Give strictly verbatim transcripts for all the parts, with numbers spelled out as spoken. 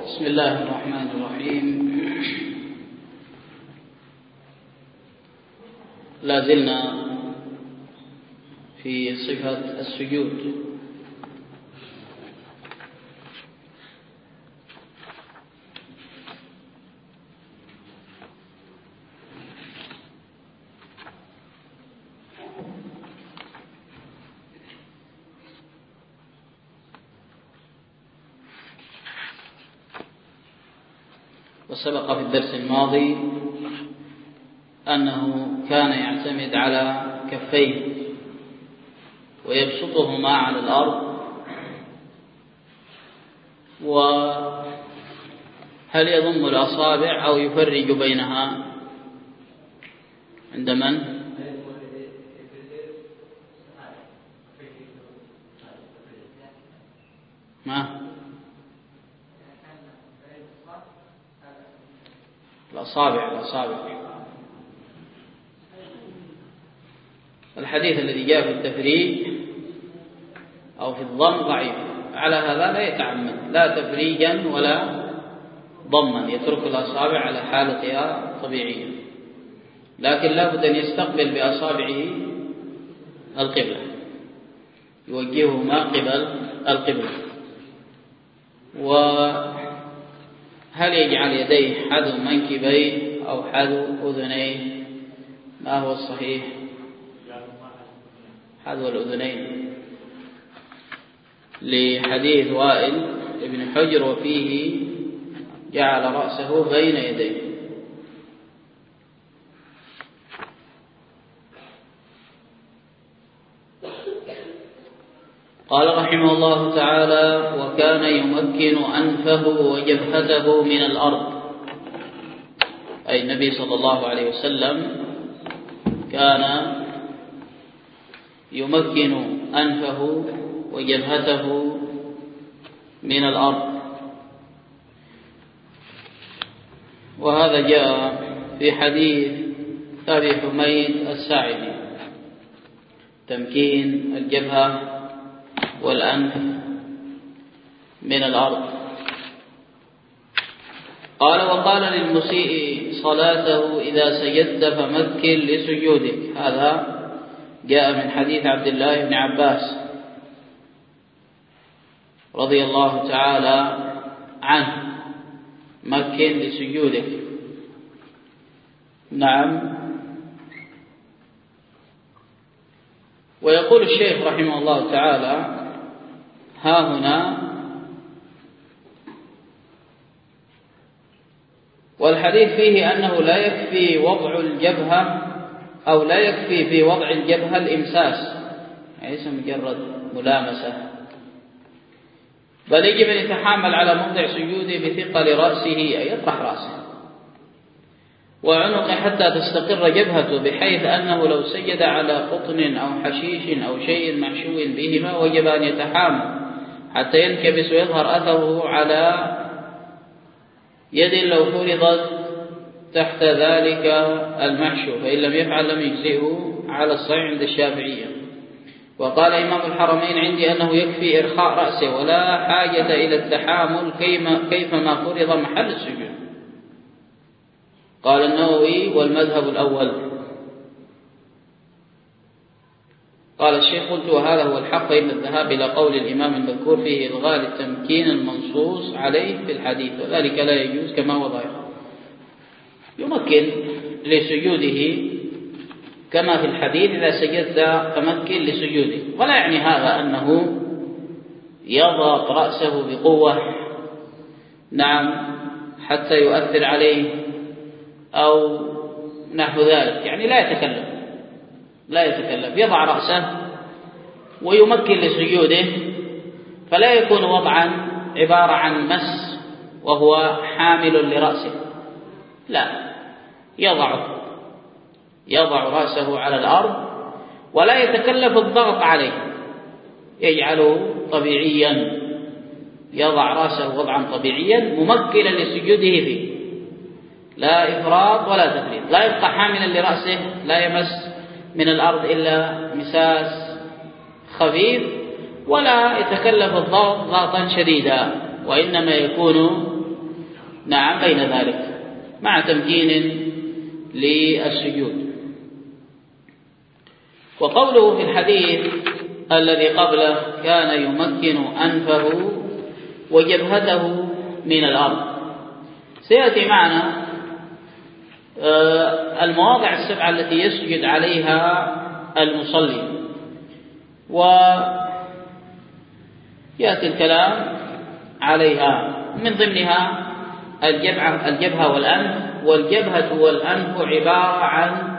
بسم الله الرحمن الرحيم. لا زلنا في صفة السجود. وسبق في الدرس الماضي أنه كان يعتمد على كفيه ويبسطهما على الأرض، وهل يضم الأصابع أو يفرج بينها عند من؟ ما؟ الأصابع الأصابع الحديث الذي جاء في التفريج أو في الضم ضعيف، على هذا لا يتعمد لا تفريجا ولا ضما، يترك الأصابع على حالتها طبيعية، لكن لا بد أن يستقبل بأصابعه القبلة، يوجههما قبل القبلة. وهل يجعل يديه حذو منكبيه أو حذو أذنيه؟ ما هو الصحيح؟ حذو الأذنين لحديث وائل ابن حجر، وفيه جعل رأسه بين يديه. قال رحمه الله تعالى: وكان يمكن أنفه وجبهته من الأرض، أي النبي صلى الله عليه وسلم كان يمكن أنفه وجبهته من الأرض، وهذا جاء في حديث أبي حميد الساعدي، تمكين الجبهة والأنف من الأرض. قال: وقال للمسيء صلاته: إذا سجدت فمكن لسجودك. هذا جاء من حديث عبد الله بن عباس رضي الله تعالى عنه: مكن لسجودك. نعم. ويقول الشيخ رحمه الله تعالى ها هنا: والحديث فيه أنه لا يكفي وضع الجبهة أو لا يكفي في وضع الجبهة الإمساس، يعني ليس مجرد ملامسة، بل يجب أن يتحامل على موضع سجوده بثقل رأسه، أي يطرح رأسه وعنقه حتى تستقر جبهته، بحيث أنه لو سجد على قطن أو حشيش أو شيء محشو بهما وجب أن يتحامل حتى ينكبس ويظهر أثره على يد لو فرضت تحت ذلك المحشو، فإن لم يفعل لم يجزئه على الصحيح عند الشافعية. وقال إمام الحرمين عندي أنه يكفي إرخاء رأسه ولا حاجة إلى التحامل كيفما فرض محل السجود. قال النووي: والمذهب الأول. قال الشيخ: قلت: وهذا هو الحق، فإن الذهاب إلى قول الإمام المذكور فيه إلغاء التمكين المنصوص عليه في الحديث، وذلك لا يجوز كما هو ظاهر. يمكن لسجوده كما في الحديث: إذا سجدت فمكن لسجوده، ولا يعني هذا أنه يضغط رأسه بقوة نعم حتى يؤثر عليه أو نحو ذلك، يعني لا يتكلم لا يتكلم يضع رأسه ويمكن لسجوده، فلا يكون وضعا عبارة عن مس وهو حامل لرأسه، لا، يضع يضع رأسه على الأرض ولا يتكلف الضغط عليه، يجعله طبيعيا، يضع رأسه وضعا طبيعيا ممكنا لسجوده فيه، لا إفراط ولا تفريط، لا يبقى حاملا لرأسه، لا يمس من الأرض إلا مساس خفيف، ولا يتكلف الضغط ضغطا شديدا، وإنما يكون نعم بين ذلك مع تمكين للسجود. وقوله في الحديث الذي قبله كان يمكن أنفه وجبهته من الأرض، سيأتي معنا المواضع السبعة التي يسجد عليها المصلي، ويأتي الكلام عليها من ضمنها الجبهة الجبهة والأنف. والجبهة والأنف عبارة عن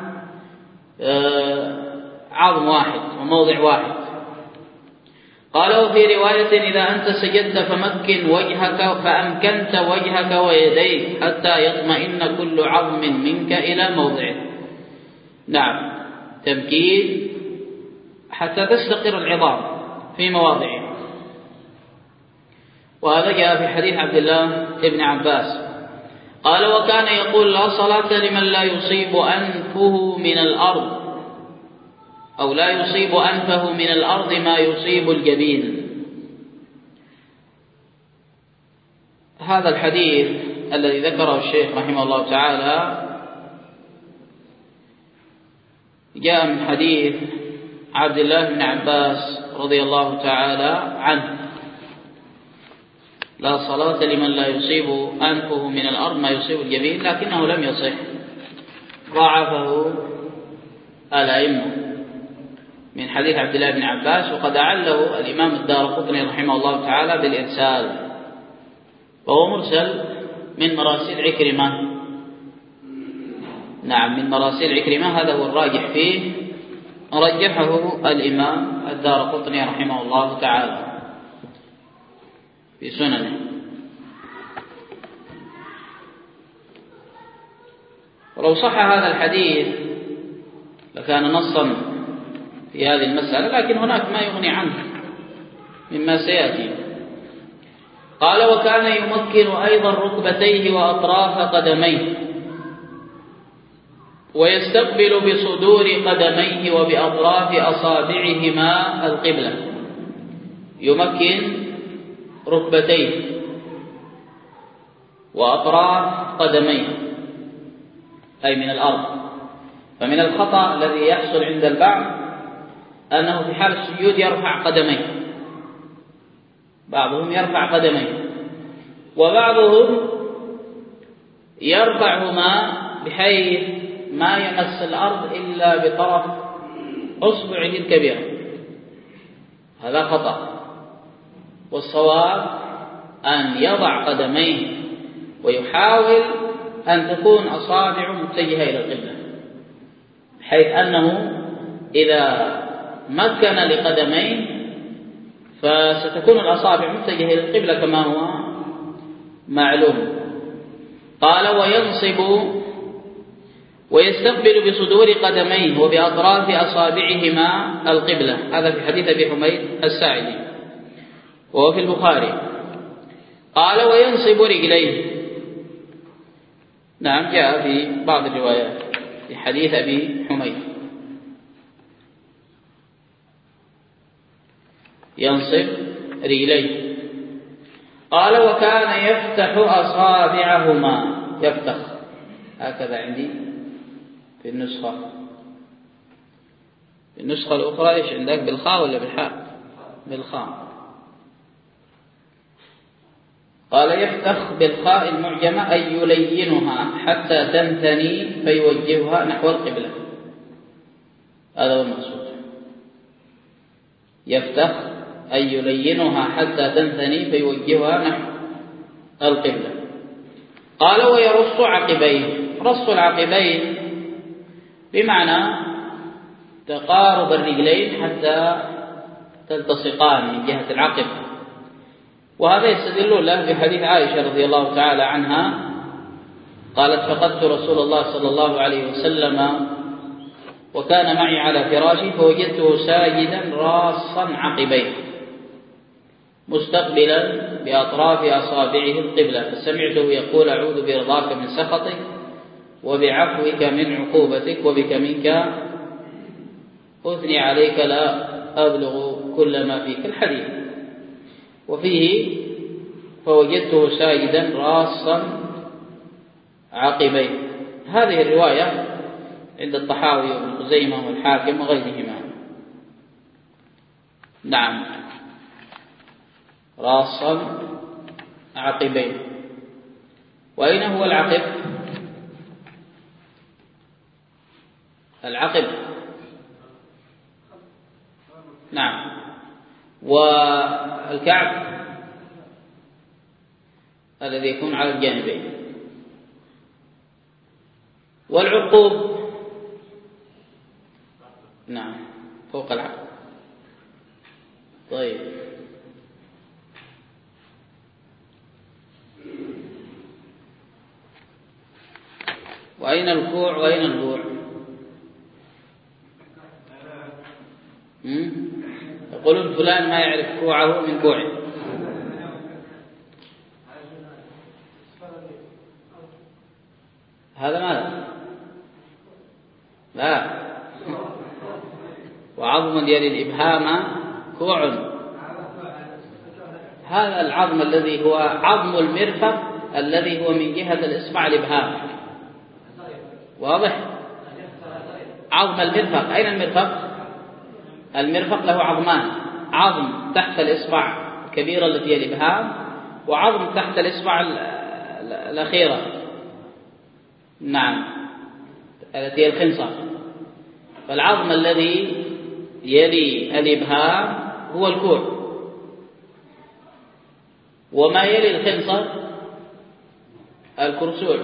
عظم واحد وموضع واحد. قال وفي رواية إذا أنت سجدت فمكن وجهك فأمكنت وجهك ويديك حتى يطمئن كل عظم منك إلى موضعه. نعم تمكين حتى تستقر العظام في مواضعها. وهذا جاء في حديث عبد الله بن عباس قال وكان يقول لا صلاة لمن لا يصيب أنفه من الأرض أو لا يصيب أنفه من الأرض ما يصيب الجبين. هذا الحديث الذي ذكره الشيخ رحمه الله تعالى جاء من حديث عبد الله بن عباس رضي الله تعالى عنه لا صلاة لمن لا يصيب أنفه من الأرض ما يصيب الجبين، لكنه لم يصح، ضاعفه الأئمة من حديث عبد الله بن عباس، وقد أعله الإمام الدارقطني رحمه الله تعالى بالإرسال، وهو مرسل من مراسيل عكرمة. نعم من مراسيل عكرمة، هذا هو الراجح فيه، رجحه الإمام الدارقطني رحمه الله تعالى في سننه. ولو صح هذا الحديث لكان نصا في هذه المسألة، لكن هناك ما يغني عنه مما سيأتي. قال وكان يمكن أيضا ركبتيه وأطراف قدميه ويستقبل بصدور قدميه وبأطراف أصابعهما القبلة. يمكن ركبتيه وأطراف قدميه أي من الأرض. فمن الخطأ الذي يحصل عند البعض أنه في حال السجود يرفع قدميه، بعضهم يرفع قدميه وبعضهم يرفعهما بحيث ما يمس الأرض إلا بطرف أصبعه الكبيرة، هذا خطأ. والصواب أن يضع قدميه ويحاول أن تكون أصابعه متجهة إلى القبلة، بحيث أنه إذا مكن لقدميه فستكون الأصابع متجهة إلى القبلة كما هو معلوم. قال وينصب ويستقبل بصدور قدميه وبأطراف أصابعهما القبلة، هذا في حديث أبي حميد الساعدي وهو في البخاري. قال وينصب رجليه، نعم جاء في بعض الروايات في حديث أبي حميد ينصب رجليه. قال وكان يفتح أصابعهما، يفتح هكذا عندي في النسخة، في النسخة الأخرى إيش عندك بالخاء ولا بالحاء؟ بالخاء. قال يفتح بالخاء المعجمة أي يلينها حتى تنثني فيوجهها نحو القبلة، هذا هو المقصود. يفتح أي يلينها حتى تنثني فيوجهها نحو القبلة. قال ويرص عقبيه، رص العقبين بمعنى تقارب الرجلين حتى تلتصقان من جهة العقب، وهذا يستدل له بحديث عائشة رضي الله تعالى عنها قالت فقدت رسول الله صلى الله عليه وسلم وكان معي على فراشي فوجدته ساجدا راصا عقبيه مستقبلا بأطراف أصابعه القبلة، فسمعته يقول أعوذ برضاك من سخطك وبعفوك من عقوبتك وبك منك أثني عليك لا أبلغ كل ما فيك الحديث. وفيه فوجدته ساجدا راصا عقبين. هذه الرواية عند الطحاوي وابن خزيمة والحاكم وغيرهما. نعم، راصا عقبين. وأين هو العقب؟ العقب نعم. والكعب الذي يكون على الجانبين. والعقوب نعم فوق العقب. طيب، وأين الكوع وأين البوع؟ يقولون فلان ما يعرف كوعه من كوعه. هذا ماذا؟ لا، وعظم يلي الإبهام كوع. هذا العظم الذي هو عظم المرفق الذي هو من جهة الإصبع الإبهام. واضح؟ عظم المرفق. أين المرفق؟ المرفق له عظمان، عظم تحت الإصبع الكبيرة التي هي الإبهام، وعظم تحت الإصبع الأخيرة نعم التي هي الخنصر. فالعظم الذي يلي الإبهام هو الكوع، وما يلي الخنصر الكرسوع.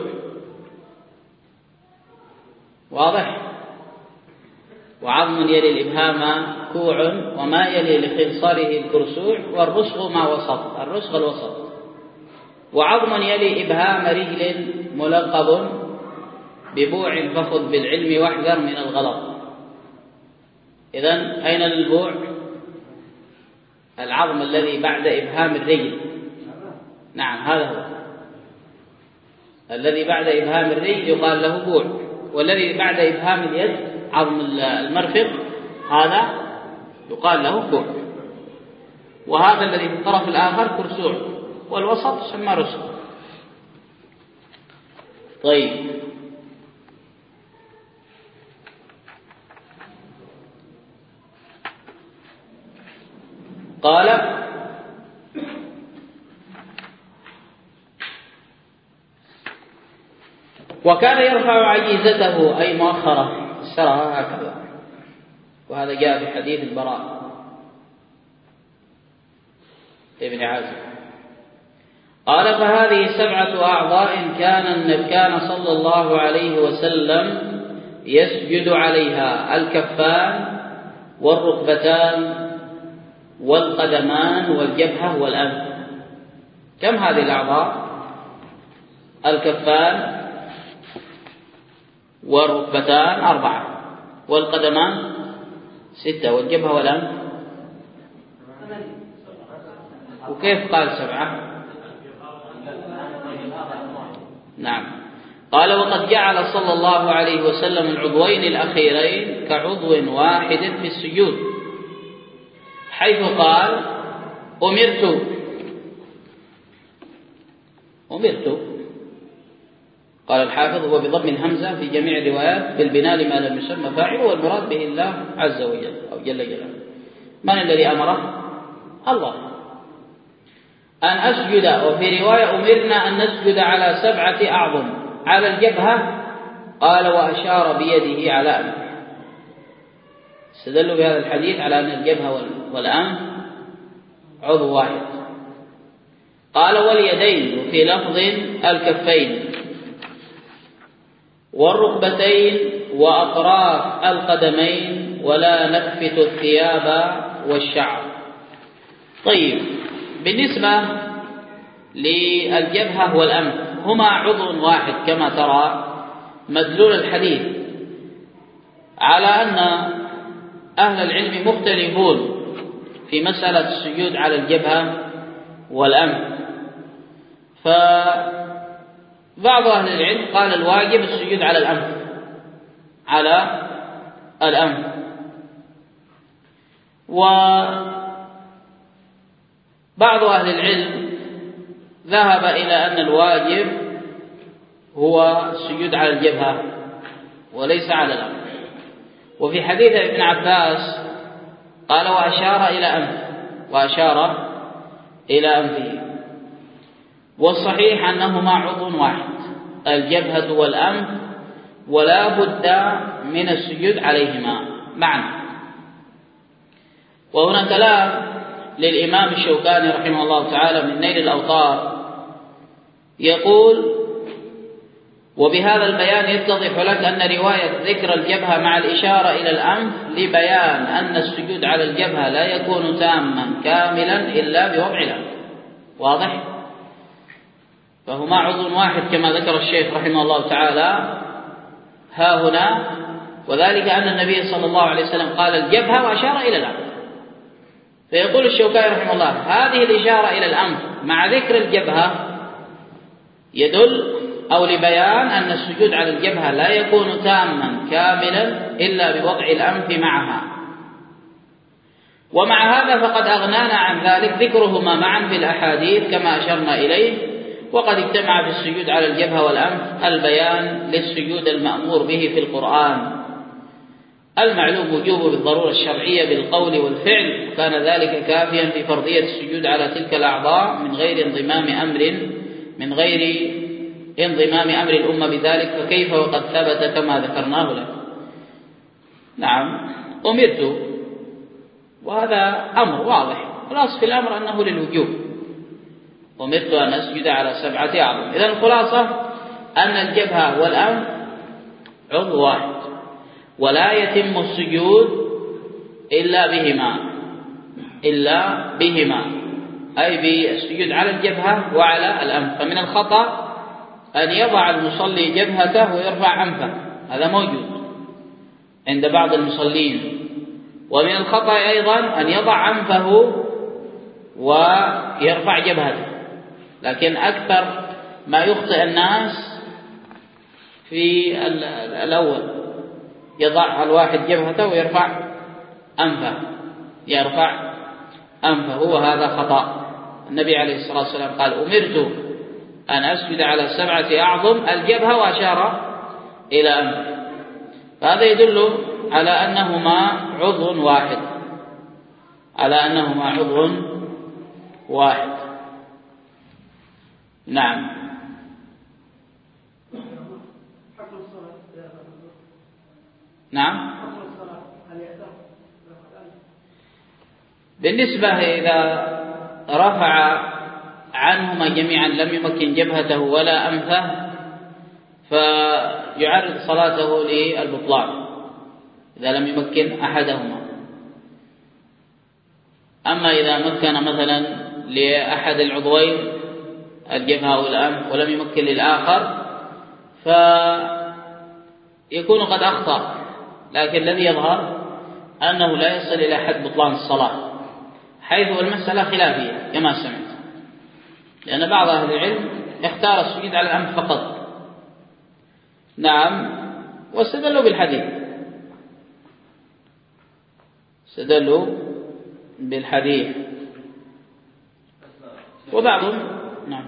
واضح؟ وعظم يلي الإبهام كوع، وما يلي لخنصره الكرسوع، والرسغ ما وسط، الرسغ الوسط. وعظم يلي إبهام رجل ملقب ببوع فخذ بالعلم واحذر من الغلط. إذن أين البوع؟ العظم الذي بعد إبهام الرجل. نعم هذا هو الذي بعد إبهام الرجل يقال له بوع، والذي بعد إبهام اليد عظم المرفق هذا يقال له بوع، وهذا الذي في الطرف الآخر كرسوع، والوسط يسمى رسغ. طيب، قال وكان يرفع عجيزته أي مؤخرة السرها هكذا، وهذا جاء في حديث البراء ابن عازب. قال فهذه سبعة أعضاء كان كان صلى الله عليه وسلم يسجد عليها: الكفان والركبتان والقدمان والجبهة والأنف. كم هذه الأعضاء؟ الكفان والركبتان أربعة، والقدمان ستة، والجبهة والأنف. وكيف قال سبعة؟ نعم. قال وقد جعل صلى الله عليه وسلم العضوين الأخيرين كعضو واحد في السجود، حيث قال أمرت أمرت قال الحافظ هو بضم الهمزة في جميع الروايات بالبناء لما لم يسمى فاعله، والمراد به الله عز وجل أو جل جلاله. من الذي أمره؟ الله أن أسجد. وفي رواية أمرنا أن نسجد على سبعة أعظم. على الجبهة قال وأشار بيده على أنف. استدلوا بهذا الحديث على أن الجبهة والأنف عضو واحد. قال واليدين، وفي لفظ الكفين والركبتين وأطراف القدمين، ولا نخفت الثياب والشعر. طيب، بالنسبة للجبهة والأنف هما عضو واحد كما ترى. مدلول الحديث على أن أهل العلم مختلفون في مسألة السجود على الجبهة والأنف. فبعض أهل العلم قال الواجب السجود على الأنف على الأنف وبعض أهل العلم ذهب إلى أن الواجب هو السجود على الجبهة وليس على الأنف. وفي حديث ابن عباس قال وأشار إلى أنف وأشار إلى أنفه. والصحيح أنهما عضو واحد الجبهة والأنف، ولا بد من السجود عليهما معا. وهنا كلام للإمام الشوكاني رحمه الله تعالى من نيل الأوطار، يقول وبهذا البيان يتضح لك أن رواية ذكر الجبهة مع الإشارة إلى الأنف لبيان أن السجود على الجبهة لا يكون تاما كاملا إلا بوضع الأنف. واضح؟ فهما عضو واحد كما ذكر الشيخ رحمه الله تعالى ها هنا، وذلك أن النبي صلى الله عليه وسلم قال الجبهة وأشار إلى الأنف. فيقول الشوكاني رحمه الله هذه الإشارة إلى الأنف مع ذكر الجبهة يدل أو لبيان أن السجود على الجبهة لا يكون تاما كاملا إلا بوضع الأنف معها. ومع هذا فقد أغنانا عن ذلك ذكرهما معا في الأحاديث كما أشرنا إليه. وقد اجتمع في السجود على الجبهة والأنف البيان للسجود المأمور به في القرآن المعلوم وجوبه بالضرورة الشرعية بالقول والفعل، كان ذلك كافيا في فرضية السجود على تلك الأعضاء من غير انضمام أمر من غير انضمام أمر الأمة بذلك، فكيف وقد ثبت كما ذكرناه لك. نعم أمرت، وهذا أمر واضح، الأصل في الأمر أنه للوجوب، أمرت أن أسجد على سبعة أعظم. إذن الخلاصة أن الجبهة والأنف عضو واحد، ولا يتم السجود إلا بهما إلا بهما أي بالسجود على الجبهة وعلى الأنف. فمن الخطأ أن يضع المصلي جبهته ويرفع أنفه، هذا موجود عند بعض المصلين. ومن الخطأ أيضا أن يضع أنفه ويرفع جبهته، لكن أكثر ما يخطئ الناس في الأول يضع الواحد جبهته ويرفع أنفه يرفع أنفه وهذا خطأ. النبي عليه الصلاة والسلام قال أمرت أن أسجد على سبعة أعظم الجبهة وأشار إلى أنفه، فهذا يدل على أنهما عضو واحد على أنهما عضو واحد. نعم. نعم بالنسبة إذا رفع عنهما جميعا لم يمكن جبهته ولا أنفه فيعرض صلاته للبطلان إذا لم يمكن أحدهما. أما إذا مكن مثلا لأحد العضوين الجبهة أو الأنف ولم يمكن للآخر فيكون قد أخطأ، لكن الذي يظهر أنه لا يصل إلى حد بطلان الصلاة، حيث المسألة خلافية كما سمعت، لأن بعض أهل العلم اختار السجود على الأنف فقط. نعم، واستدلوا بالحديث استدلوا بالحديث وبعضهم نعم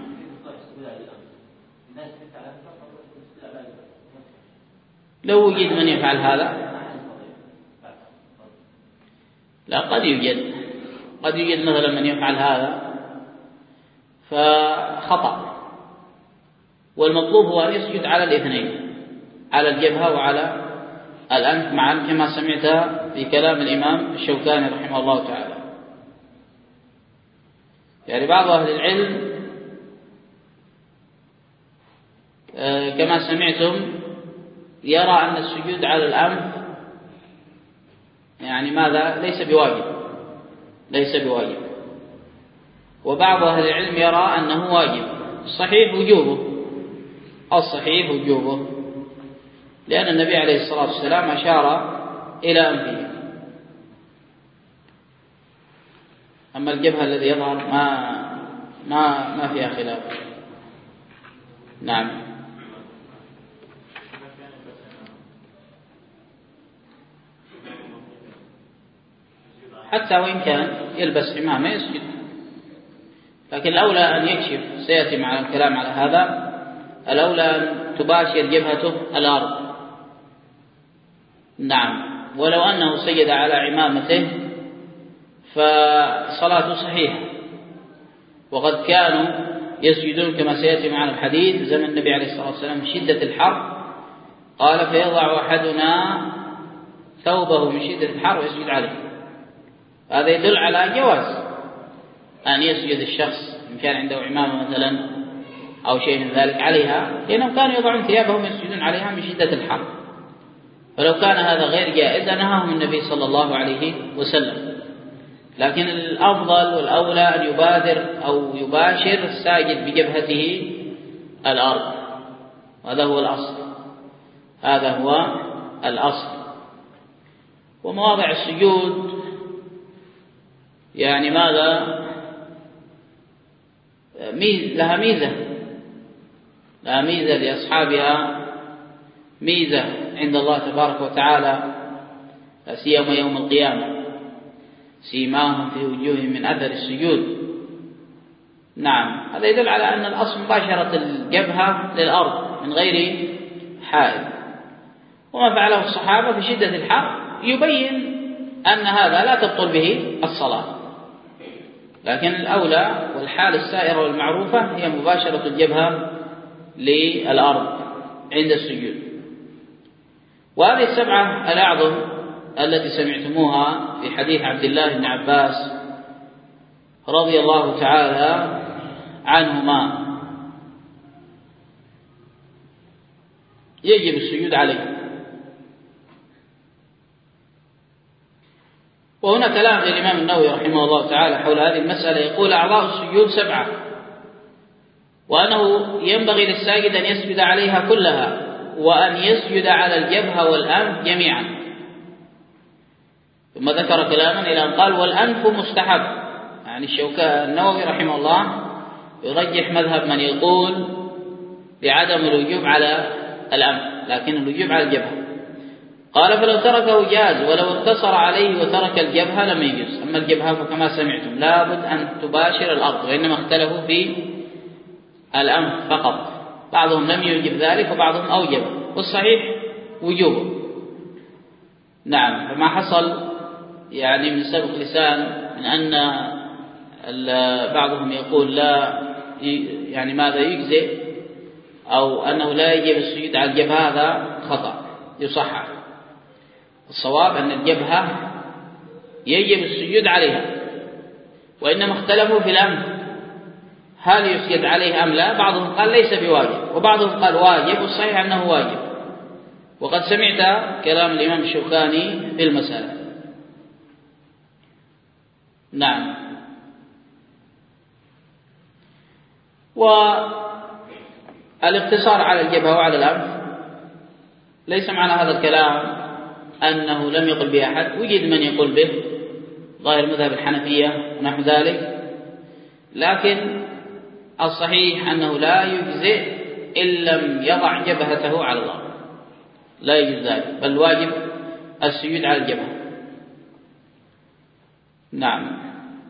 لو وجد من يفعل هذا لا قد يوجد قد يوجد مثلا من يفعل هذا فخطأ، والمطلوب هو أن يسجد على الاثنين على الجبهة وعلى الأنف معا كما سمعت في كلام الإمام الشوكاني رحمه الله تعالى. يعني بعض أهل العلم كما سمعتم يرى أن السجود على الأنف يعني ماذا ليس بواجب ليس بواجب وبعض أهل العلم يرى أنه واجب. الصحيح وجوبه الصحيح وجوبه لأن النبي عليه الصلاة والسلام أشار إلى أنفه. أما الجبهة الذي يظهر ما ما ما فيها خلاف. نعم. حتى وإن كان يلبس عمامة يسجد، لكن الأولى أن يكشف، سيأتي مع الكلام على هذا، الأولى أن تباشر جبهته الأرض. نعم، ولو أنه سجد على عمامته فصلاته صحيحة، وقد كانوا يسجدون كما سيأتي معنا الحديث زمن النبي عليه الصلاة والسلام من شدة الحر، قال فيضع أحدنا ثوبه من شدة الحر ويسجد عليه. هذا يدل على جواز أن يسجد الشخص إن كان عنده عمامة مثلا أو شيء من ذلك عليها، لأنهم كانوا يضعون ثيابهم يسجدون عليها من شدة الحر. فلو كان هذا غير جائز نهاهم النبي صلى الله عليه وسلم. لكن الأفضل والأولى أن يبادر أو يباشر الساجد بجبهته الأرض، وهذا هو الأصل، هذا هو الأصل. ومواضع السجود يعني ماذا؟ لها ميزة، لها ميزة لأصحابها، ميزة عند الله تبارك وتعالى، لا سيما يوم القيامة، سيماهم في وجوههم من أثر السجود. نعم، هذا يدل على أن الأصل مباشرة الجبهة للأرض من غير حائل. وما فعله الصحابة في شدة الحر يبين أن هذا لا تبطل به الصلاة، لكن الأولى والحال السائرة والمعروفة هي مباشرة الجبهة للأرض عند السجود. وهذه السبعة الأعظم التي سمعتموها في حديث عبد الله بن عباس رضي الله تعالى عنهما يجب السجود عليه. وهنا كلام للإمام النووي رحمه الله تعالى حول هذه المسألة، يقول أعضاء السجود سبعة، وأنه ينبغي للساجد أن يسجد عليها كلها، وأن يسجد على الجبهة والأنف جميعا. ثم ذكر كلاما إلى أن قال والأنف مستحب. يعني الشوكاني النووي رحمه الله يرجح مذهب من يقول بعدم الوجوب على الأنف، لكن الوجوب على الجبهة. قال فلو تركه جاز، ولو اقتصر عليه وترك الجبهة لم يجوز. أما الجبهة فكما سمعتم لابد أن تباشر الأرض، وإنما اختلفوا في الأنف فقط، بعضهم لم يوجب ذلك وبعضهم أوجب، والصحيح وجوبه. نعم، فما حصل يعني من سبق لسان من أن بعضهم يقول لا يعني ماذا يجزئ أو أنه لا يجب السجود على الجبهة، هذا خطأ يصحح. الصواب أن الجبهة يجب السجود عليها، وإنما اختلفوا في الأمر هل يسجد عليه أم لا. بعضهم قال ليس بواجب، وبعضهم قال واجب، والصحيح أنه واجب. وقد سمعت كلام الإمام الشوكاني في المسألة. نعم. والاقتصار على الجبهة وعلى الأنف ليس معنى هذا الكلام أنه لم يقل به أحد، وجد من يقول به ظاهر مذهب الحنفية ونحو ذلك، لكن الصحيح أنه لا يجزئ إن لم يضع جبهته على الأرض، لا يجوز ذلك، بل واجب السجود على الجبهة. نعم.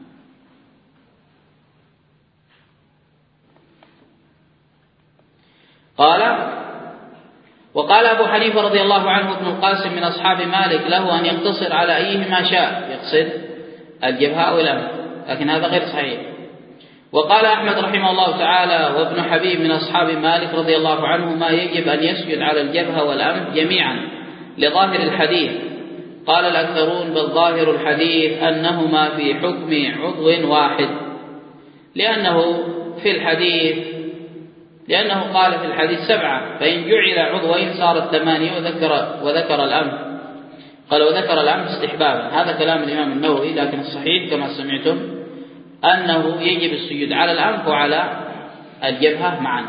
قال وقال أبو حنيفة رضي الله عنه ابن القاسم من أصحاب مالك له أن يقتصر على أيهما شاء، يقصد الجبهة أو الأنف، لكن هذا غير صحيح. وقال أحمد رحمه الله تعالى وابن حبيب من أصحاب مالك رضي الله عنهما يجب أن يسجد على الجبهة والأنف جميعا لظاهر الحديث. قال الأكثرون بل ظاهر الحديث أنهما في حكم عضو واحد، لأنه في الحديث لأنه قال في الحديث سبعة، فإن جعل عضوين صارت ثمانية، وذكر وذكر الأنف، قال وذكر الأنف استحبابا. هذا كلام الإمام النووي، لكن الصحيح كما سمعتم أنه يجب السجود على الأنف وعلى الجبهة معا.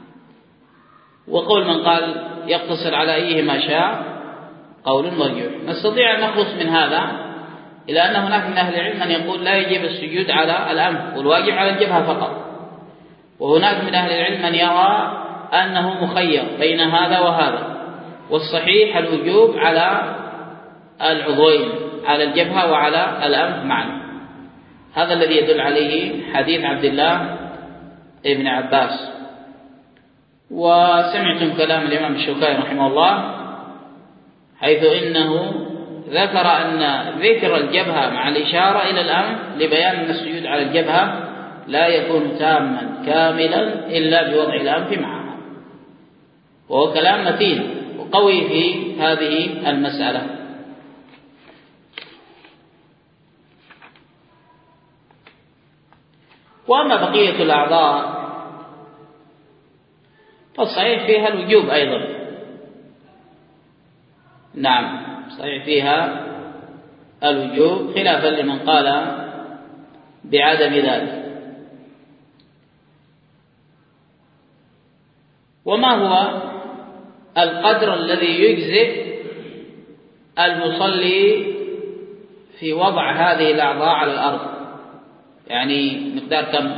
وقول من قال يقتصر على أيهما شاء قول مرجوح. نستطيع أن نخلص من هذا إلى أن هناك من أهل العلم من يقول لا يجب السجود على الأنف والواجب على الجبهة فقط، وهناك من أهل العلم من يرى أنه مخير بين هذا وهذا، والصحيح الوجوب على العضوين، على الجبهة وعلى الأنف معا. هذا الذي يدل عليه حديث عبد الله ابن عباس. وسمعتم كلام الإمام الشوكاني رحمه الله حيث إنه ذكر أن ذكر الجبهة مع الإشارة إلى الأنف لبيان أن السجود على الجبهة لا يكون تاما كاملا إلا بوضع الأنف معها، وهو كلام متين وقوي في هذه المسألة. وأما بقية الأعضاء فالصحيح فيها الوجوب أيضا. نعم صحيح فيها الوجوب خلافا لمن قال بعدم ذلك. وما هو القدر الذي يجزئ المصلي في وضع هذه الأعضاء على الأرض؟ يعني مقدار كم؟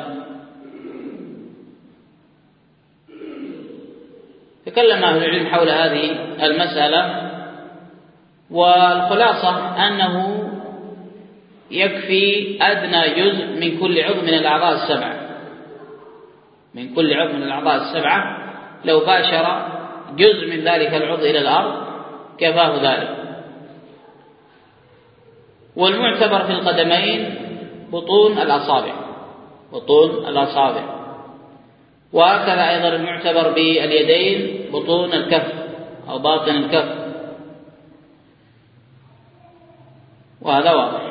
تكلم أهل العلم حول هذه المسألة، والخلاصة أنه يكفي أدنى جزء من كل عضو من الأعضاء السبعة، من كل عضو من الأعضاء السبعة لو باشر جزء من ذلك العضو إلى الأرض كفاه ذلك. والمعتبر في القدمين بطون الأصابع، بطون الأصابع، وهكذا أيضا المعتبر باليدين بطون الكف أو باطن الكف، وهذا واضح.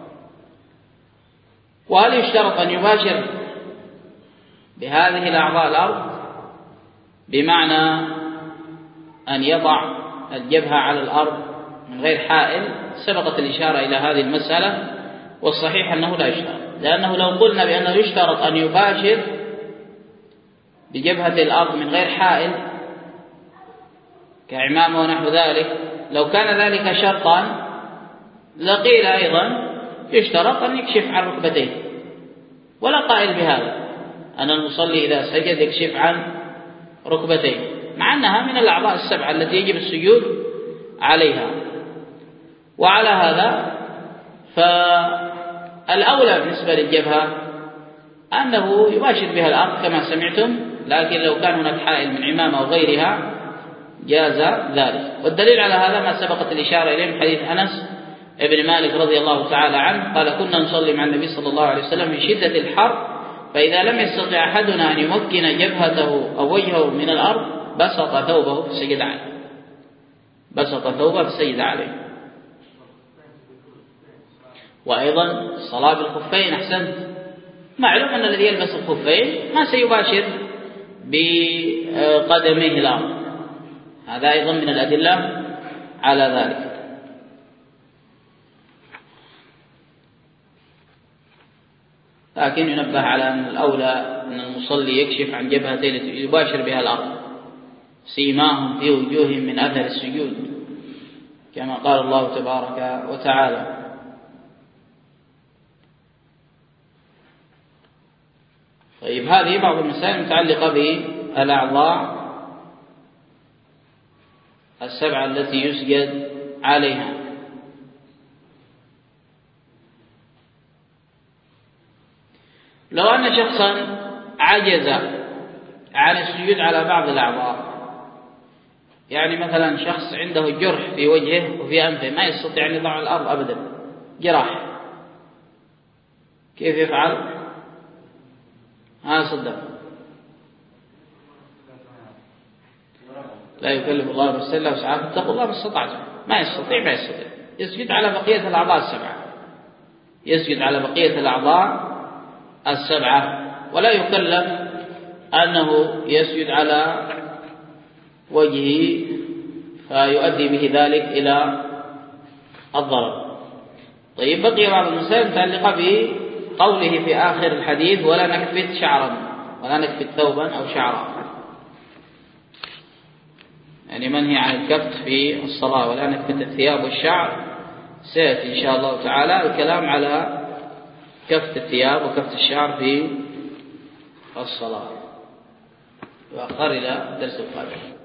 وهل يشترط أن يباشر بهذه الأعضاء الأرض بمعنى أن يضع الجبهة على الأرض من غير حائل؟ سبقت الإشارة إلى هذه المسألة، والصحيح أنه لا يشترط، لأنه لو قلنا بأنه يشترط أن يباشر بجبهة الأرض من غير حائل كعمامة ونحو ذلك، لو كان ذلك شرطا لقيل أيضا يشترط أن يكشف عن ركبتيه، ولا قائل بهذا أن المصلي إذا سجد يكشف عن ركبتيه، مع أنها من الأعضاء السبعة التي يجب السجود عليها. وعلى هذا فالأولى بالنسبة للجبهة أنه يباشر بها الأرض كما سمعتم، لكن لو كان هناك حائل من عمامة أو غيرها جاز ذلك. والدليل على هذا ما سبقت الإشارة إليه من حديث أنس ابن مالك رضي الله تعالى عنه قال: كنا نصلي مع النبي صلى الله عليه وسلم في شدة الحر، فإذا لم يستطع أحدنا أن يمكن جبهته أو وجهه من الأرض بسط ثوبه فسجد عليه، بسط ثوبه فسجد عليه. وأيضا الصلاة بالخفين، أحسنت، معلوم أن الذي يلبس الخفين ما سيباشر بقدميه الأرض، هذا أيضا من الأدلة على ذلك. لكن ينبه على أن الأولى أن المصلي يكشف عن جبهته التي يباشر بها الأرض، سيماهم في وجوههم من أثر السجود، كما قال الله تبارك وتعالى. طيب، هذه بعض المسائل المتعلقة بالأعضاء السبعة التي يسجد عليها. لو أن شخصا عجز عن السجود على بعض الأعضاء، يعني مثلا شخص عنده جرح في وجهه وفي أنفه ما يستطيع أن يضع على الأرض أبدا، جراح، كيف يفعل؟ ها صدق، لا يكلف الله نفسا إلا وسعها، اتقوا الله ما استطعتم، ما يستطيع ما يستطيع يسجد على بقية الأعضاء السبعة، يسجد على بقية الأعضاء السبعة، ولا يكلف أنه يسجد على وجهه فيؤدي به ذلك إلى الضرر. طيب، بقي بعض المسائل متعلقة بقوله في آخر الحديث: ولا نكفت شعرا، ولا نكفت ثوبا أو شعرا، يعني منهي عن الكفت في الصلاة، ولا نكفت الثياب والشعر. سيأتي إن شاء الله تعالى الكلام على كفت الثياب وكفت الشعر في الصلاة، وأخر إلى درس القادم.